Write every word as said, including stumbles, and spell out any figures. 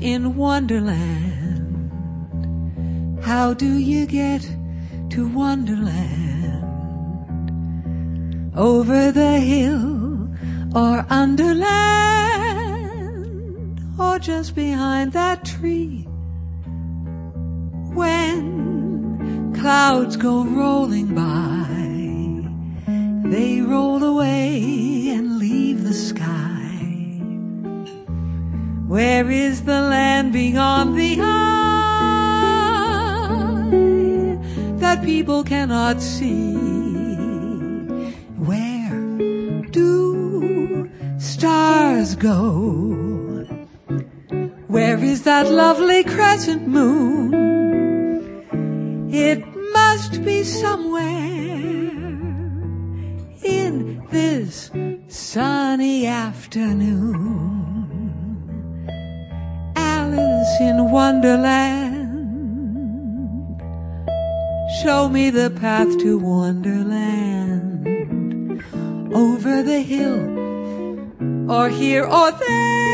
in Wonderland. How do you get to Wonderland? Over the hill or under land, or just behind that tree? When clouds go rolling by, they roll away and leave the sky. Where is the land beyond the eye that people cannot see? Where do stars go? Where is that lovely crescent moon? It must be somewhere in this sunny afternoon. Alice in Wonderland, show me the path to Wonderland. Over the hill, or here or there,